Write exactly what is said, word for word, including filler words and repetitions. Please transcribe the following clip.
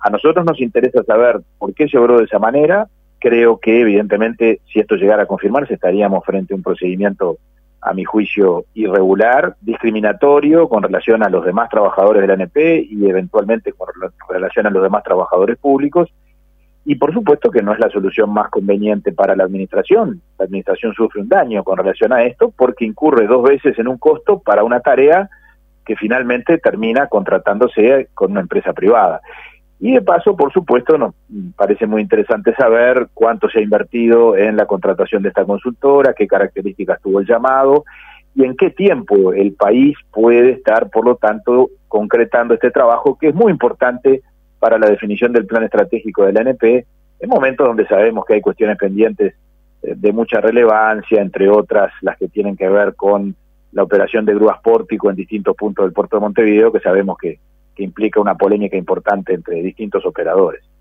A nosotros nos interesa saber por qué se obró de esa manera. Creo que, evidentemente, si esto llegara a confirmarse, estaríamos frente a un procedimiento, a mi juicio, irregular, discriminatorio con relación a los demás trabajadores de la A N P y eventualmente con relación a los demás trabajadores públicos. Y por supuesto que no es la solución más conveniente para la administración. La administración sufre un daño con relación a esto porque incurre dos veces en un costo para una tarea que finalmente termina contratándose con una empresa privada. Y de paso, por supuesto, nos parece muy interesante saber cuánto se ha invertido en la contratación de esta consultora, qué características tuvo el llamado y en qué tiempo el país puede estar, por lo tanto, concretando este trabajo que es muy importante para la definición del plan estratégico de la A N P, en momentos donde sabemos que hay cuestiones pendientes de mucha relevancia, entre otras las que tienen que ver con la operación de grúas pórtico en distintos puntos del puerto de Montevideo, que sabemos que, que implica una polémica importante entre distintos operadores.